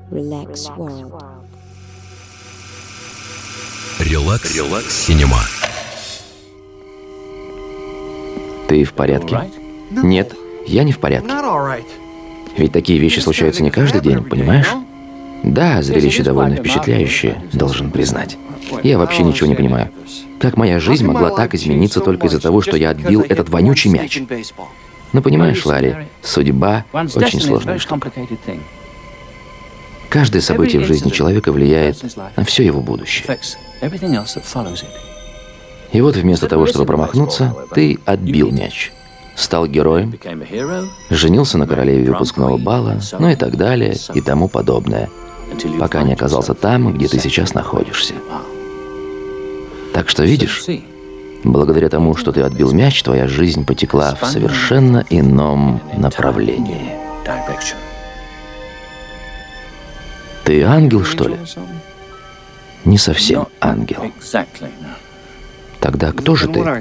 Relax World. Релакс Синема. Ты в порядке? Нет, я не в порядке. Ведь такие вещи случаются не каждый день, понимаешь? Да, зрелище довольно впечатляющее, должен признать. Я вообще ничего не понимаю. Как моя жизнь могла так измениться только из-за того, что я отбил этот вонючий мяч? Ну, понимаешь, Ларри, судьба — очень сложная штука. Каждое событие в жизни человека влияет на все его будущее. И вот вместо того, чтобы промахнуться, ты отбил мяч, стал героем, женился на королеве выпускного бала, ну и так далее, и тому подобное, пока не оказался там, где ты сейчас находишься. Так что, видишь, благодаря тому, что ты отбил мяч, твоя жизнь потекла в совершенно ином направлении. Ты ангел, что ли? Не совсем ангел. Тогда кто же ты?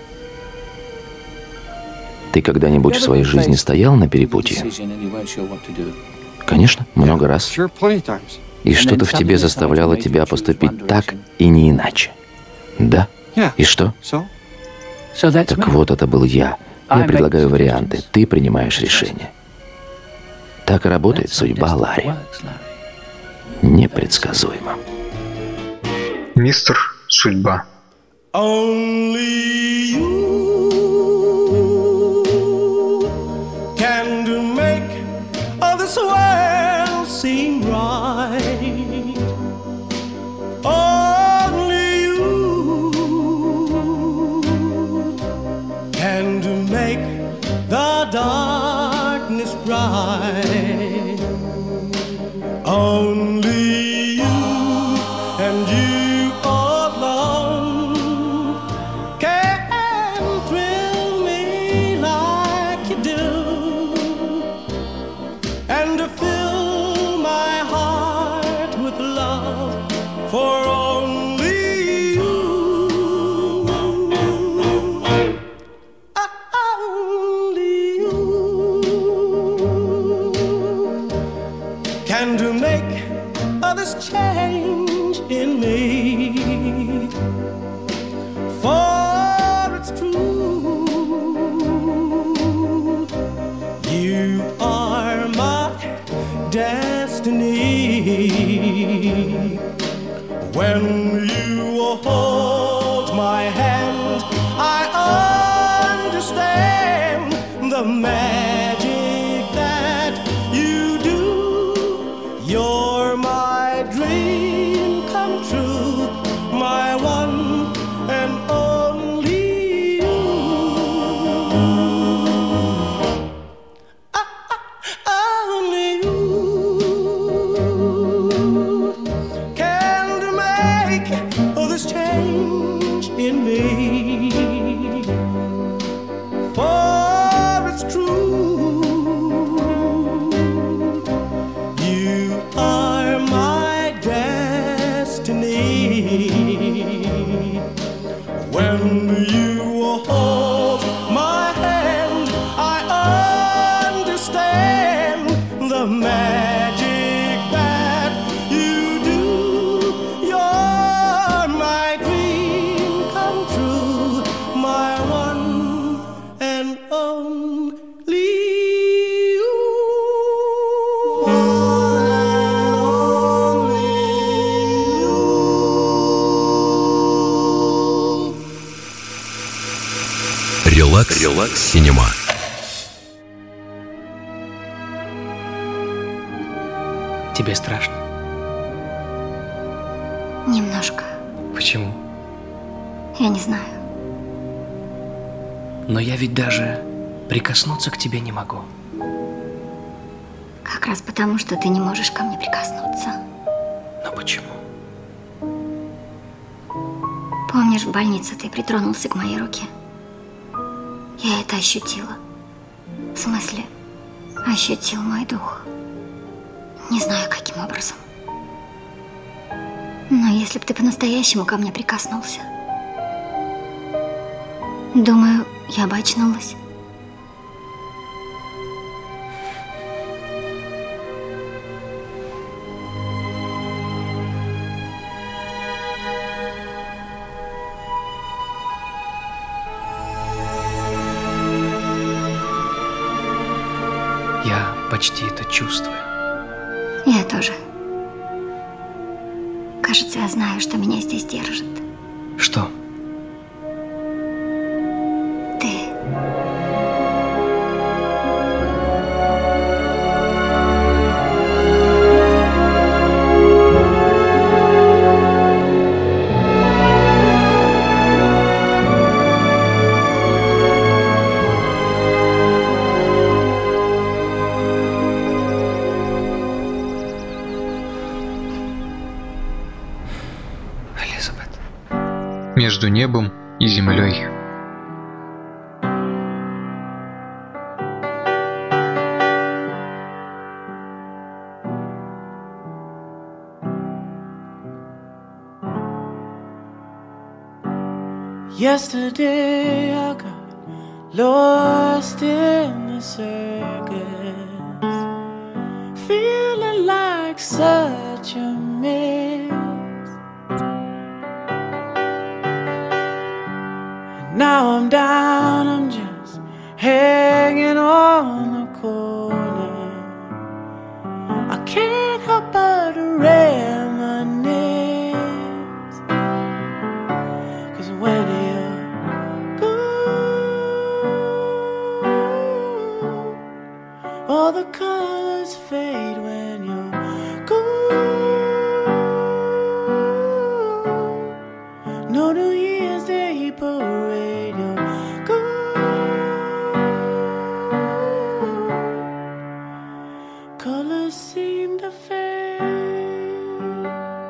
Ты когда-нибудь в своей жизни стоял на перепутье? Конечно, много раз. И что-то в тебе заставляло тебя поступить так и не иначе. Да? И что? Так вот, это был я. Я предлагаю варианты, ты принимаешь решение. Так и работает судьба, Ларри. Непредсказуемо. Мистер Судьба. Only you can make all this world seem right. Only you can make the darkness bright. Only you and you alone can thrill me like you do, and to fill my heart with love for only you. Only you can make this change in me, for it's true, you are my destiny. When you hold my hand, I understand the magic that you do. You're my dream come true, my one and only you. Only you can make this change in me, for it's true, you are my destiny. When you hold my hand, I understand the magic that you do. You're my dream come true, my one and only you. Релакс Синема. Тебе страшно? Немножко. Почему? Я не знаю. Но я ведь даже прикоснуться к тебе не могу. Как раз потому, что ты не можешь ко мне прикоснуться. Но почему? Помнишь, в больнице ты притронулся к моей руке? Я это ощутила. В смысле, ощутил мой дух. Не знаю, каким образом. Но если бы ты по-настоящему ко мне прикоснулся, думаю, я бы очнулась. почти это чувствую. Я тоже. Кажется, я знаю, что меня здесь держит. Что? Ты. Элизабет. Между небом и землей. Yesterday I got lost in the circus, feeling like such a mess. And now I'm down, I'm just hanging on the corner. I can't help but reminisce, 'cause when all the colors fade when you're gone. No New Year's Day parade, you're gone. Colors seem to fade.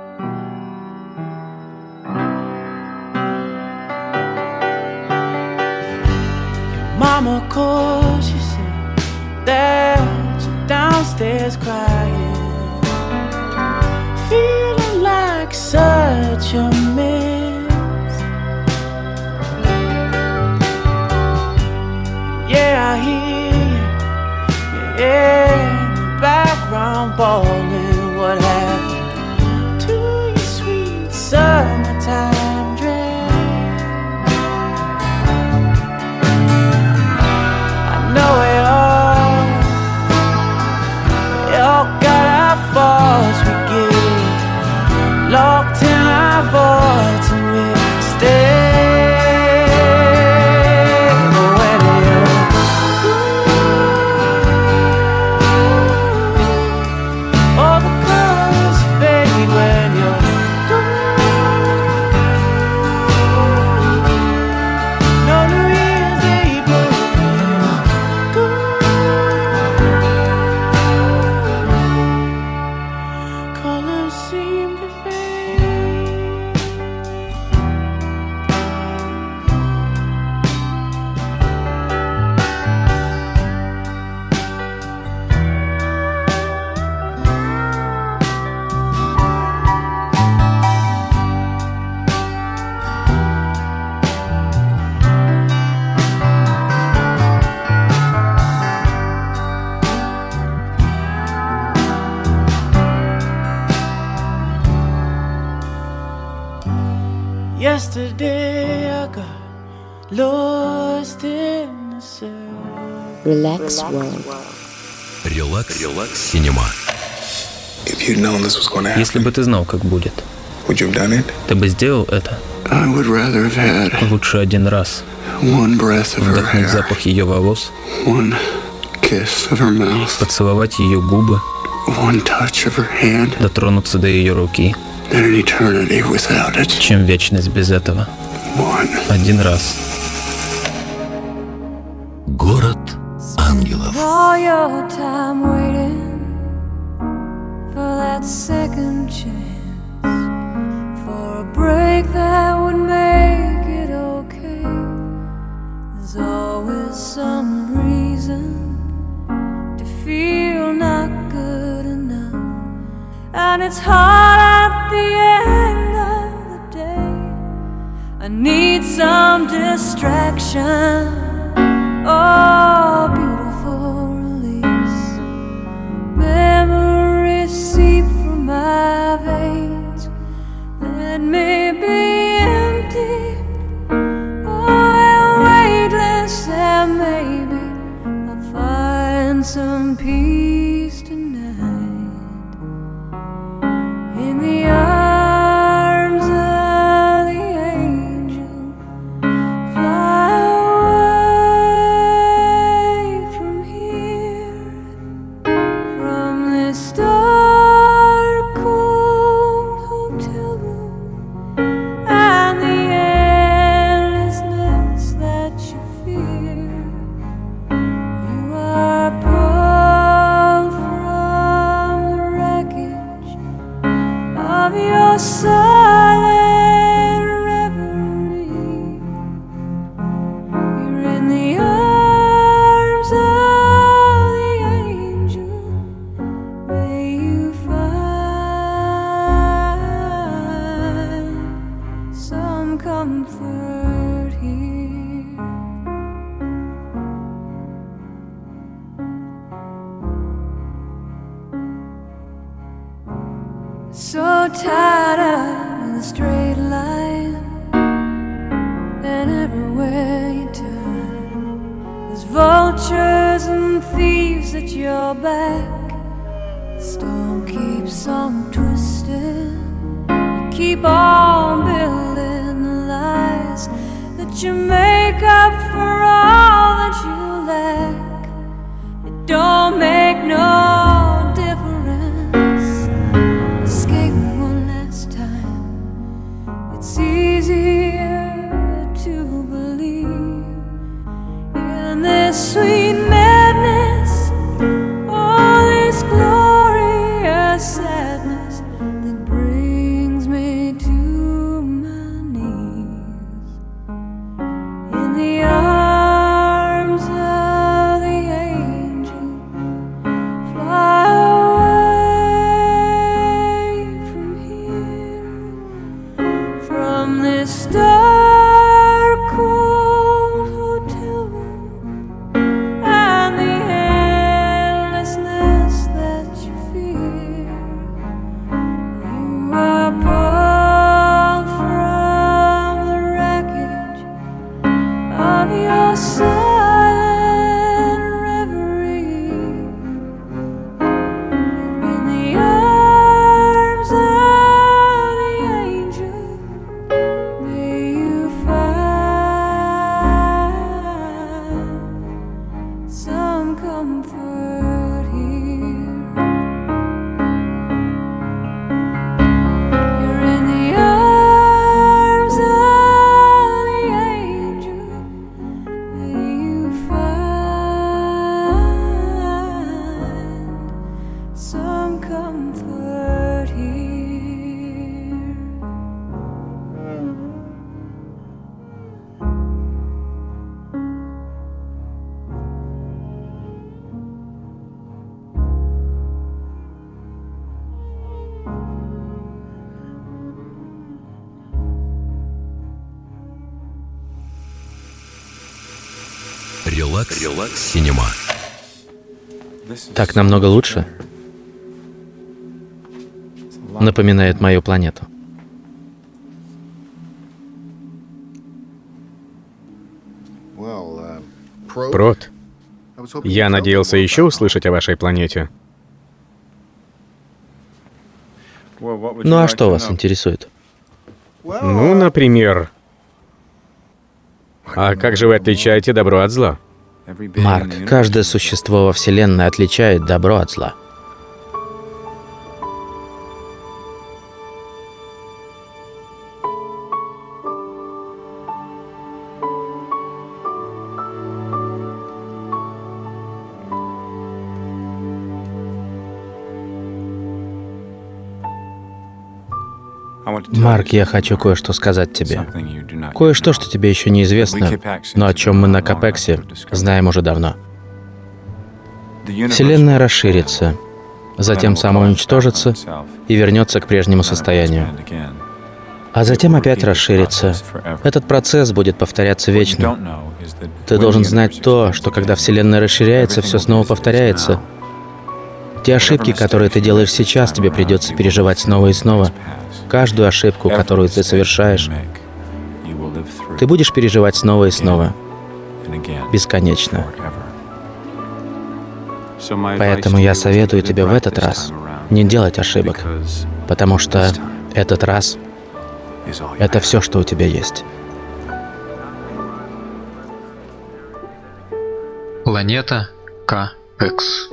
Your mama calls, she said that you're downstairs crying, feeling like such a mess. Yeah, I hear you in the background bawling. What happened to your sweet summertime dress? I know it all. We all got our faults, we get locked in our vaults and we stay. But when you're gone, all the colors fade when you're gone. No New Year's Day parade, gone. Colors seem to fade. Yesterday I got lost in the circle. Relax World. Релакс Синема. If you'd known this was going to happen, Если бы ты знал, как будет, would you have done it? ты бы сделал это? I would rather have had Лучше один раз one breath of her вдохнуть hair, запах ее волос, one kiss of her mouth, поцеловать ее губы, one touch of her hand, дотронуться до ее руки, than an eternity without it. чем вечность без этого. One. Один раз. Город ангелов. All your time waiting for that second chance, for a break that would make it okay. There's always some reason to feel not good enough, and it's hard at the end of the day. I need some distraction. Oh, beautiful release. Memories seep from my veins. Let me be empty. Oh, weightless, and maybe I'll find some peace. of your silent reverie. You're in the arms of the angel. May you find some comfort here. So tied up in a straight line, and everywhere you turn, there's vultures and thieves at your back. The storm keeps on twisting. You keep on building the lies that you make up for all that you lack. It don't make no difference. Escape one last time. It's easier to believe in this sweet madness, all this glorious sadness that brings me to my knees. In the arms of the angel, fly away from here, from this dark, cold hotel room, and the endlessness that you fear. You are pulled from the wreckage of your silent reverie. You're in the arms of the angel. May you find some comfort here. You're in the arms of the angel. May you find some comfort here. Релакс Синема. Так намного лучше. Напоминает мою планету. Прот, я надеялся еще услышать о вашей планете. Ну а что вас интересует? Ну, например... А как же вы отличаете добро от зла? Марк, каждое существо во Вселенной отличает добро от зла. Марк, я хочу кое-что сказать тебе. Кое-что, что тебе еще неизвестно, но о чем мы на Капексе знаем уже давно. Вселенная расширится, затем самоуничтожится и вернется к прежнему состоянию. А затем опять расширится. Этот процесс будет повторяться вечно. Ты должен знать то, что когда Вселенная расширяется, все снова повторяется. Те ошибки, которые ты делаешь сейчас, тебе придется переживать снова и снова. Каждую ошибку, которую ты совершаешь, ты будешь переживать снова и снова. Бесконечно. Поэтому я советую тебе в этот раз не делать ошибок, потому что этот раз — это все, что у тебя есть. Планета Капекс.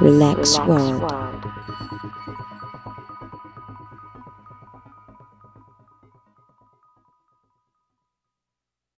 relaxed world.